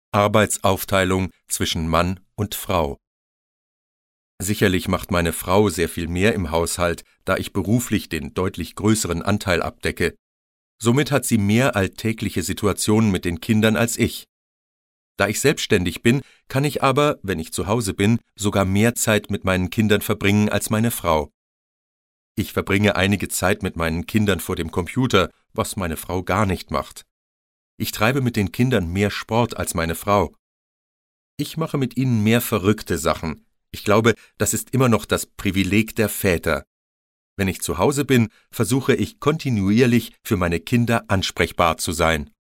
Arbeitsaufteilung zwischen Mann und Frau. Sicherlich macht meine Frau sehr viel mehr im Haushalt, da ich beruflich den deutlich größeren Anteil abdecke. Somit hat sie mehr alltägliche Situationen mit den Kindern als ich. Da ich selbstständig bin, kann ich aber, wenn ich zu Hause bin, sogar mehr Zeit mit meinen Kindern verbringen als meine Frau. Ich verbringe einige Zeit mit meinen Kindern vor dem Computer, was meine Frau gar nicht macht. Ich treibe mit den Kindern mehr Sport als meine Frau. Ich mache mit ihnen mehr verrückte Sachen. Ich glaube, das ist immer noch das Privileg der Väter. Wenn ich zu Hause bin, versuche ich kontinuierlich für meine Kinder ansprechbar zu sein.